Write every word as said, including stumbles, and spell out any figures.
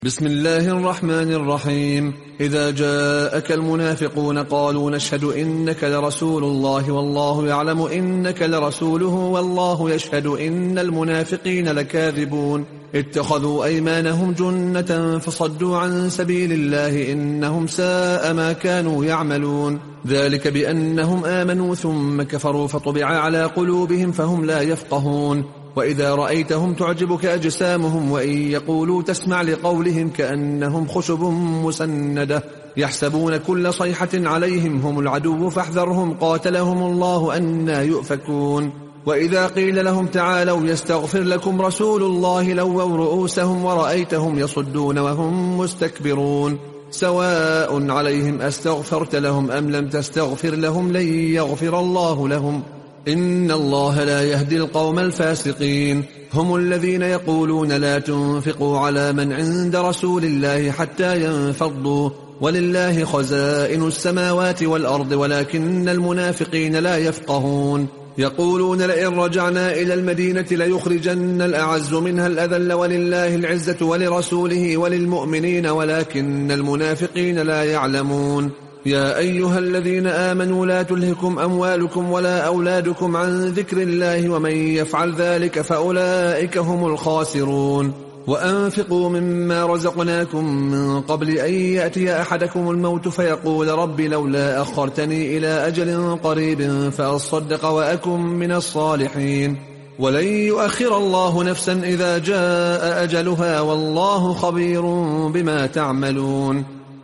بسم الله الرحمن الرحيم. إذا جاءك المنافقون قالوا نشهد إنك لرسول الله والله يعلم إنك لرسوله والله يشهد إن المنافقين لكاذبون. اتخذوا أيمانهم جنة فصدوا عن سبيل الله إنهم ساء ما كانوا يعملون. ذلك بأنهم آمنوا ثم كفروا فطبع على قلوبهم فهم لا يفقهون. وإذا رأيتهم تعجبك أجسامهم وإن يقولوا تسمع لقولهم كأنهم خشب مسندة يحسبون كل صيحة عليهم هم العدو فاحذرهم قاتلهم الله أنى يؤفكون. وإذا قيل لهم تعالوا يستغفر لكم رسول الله لووا رؤوسهم ورأيتهم يصدون وهم مستكبرون. سواء عليهم أستغفرت لهم أم لم تستغفر لهم لن يغفر الله لهم إن الله لا يهدي القوم الفاسقين. هم الذين يقولون لا تنفقوا على من عند رسول الله حتى ينفضوا ولله خزائن السماوات والأرض ولكن المنافقين لا يفقهون. يقولون لئن رجعنا إلى المدينة ليخرجن الأعز منها الأذل ولله العزة ولرسوله وللمؤمنين ولكن المنافقين لا يعلمون. يا أيها الذين آمنوا لا تلهكم أموالكم ولا أولادكم عن ذكر الله ومن يفعل ذلك فأولئك هم الخاسرون. وأنفقوا مما رزقناكم من قبل أن يأتي أحدكم الموت فيقول رب لولا أخرتني إلى أجل قريب فأصدق وأكن من الصالحين ولن يؤخر الله نفسا إذا جاء أجلها والله خبير بما تعملون.